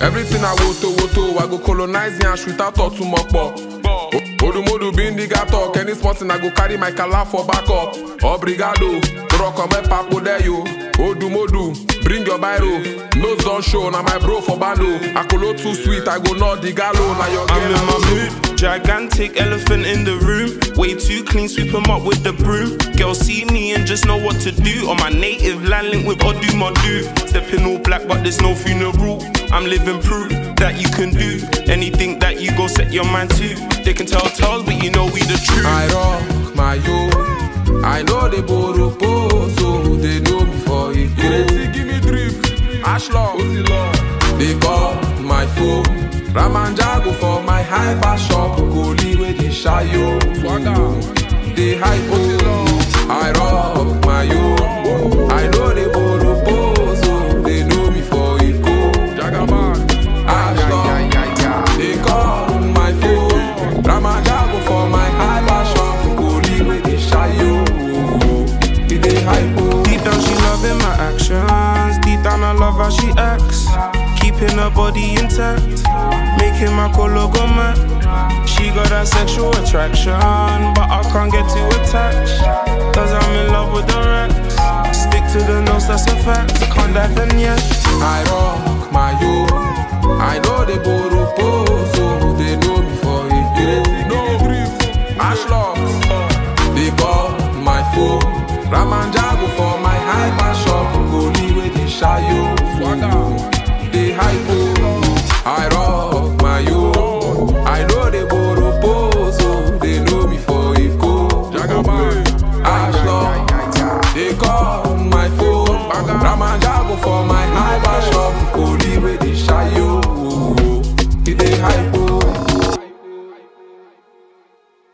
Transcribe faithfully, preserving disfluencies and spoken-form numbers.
Everything I woto woto, I go colonize and shoot out to mokpo. Odumodu bin the gato, any sporting I go carry my kala for back up. Obrigado, Roko me papo there yo. Odumodu, bring your biro. Nose don't show, now my bro for bando. Akolo too sweet, I go not the gallo. Now your I'm in my mood, gigantic elephant in the room. Way too clean, sweep 'em up with the broom. Girls see me and just know what to do. On my native land link with Odumodu. Stepping all black but there's no funeral. I'm living proof that you can do anything that you go set your mind to. They can tell tales but you know we the truth. I rock my yo, I know they borrow pose, so they know me for it. Give me drip, Ashlaw, they call my phone. Ramanjago for my hyper shop, Goli with the shy yo. They hype, I rock my yo, I know they borrow pose, so they know me for it. Ashlaw, they call my phone. Ramanjago for my hyper shop, Goli with the shy yo. They hype. Deep down she loving my actions. Deep down I love how she acts. Keeping her body intact, making my colo go mad. She got that sexual attraction, but I can't get too attached, cause I'm in love with the racks. Stick to the nose, that's a fact. Can't dive in yet. I rock my yo, I know they borrow pose, so they know me for it. No grief, Ashlock, they call my phone. Ramanjago for my hyper shop, Goli with the shy yo. They hype, I rock my yo, I know they borrow pose, so they know me for it. Ashlock, they call my phone. Ramanjago for my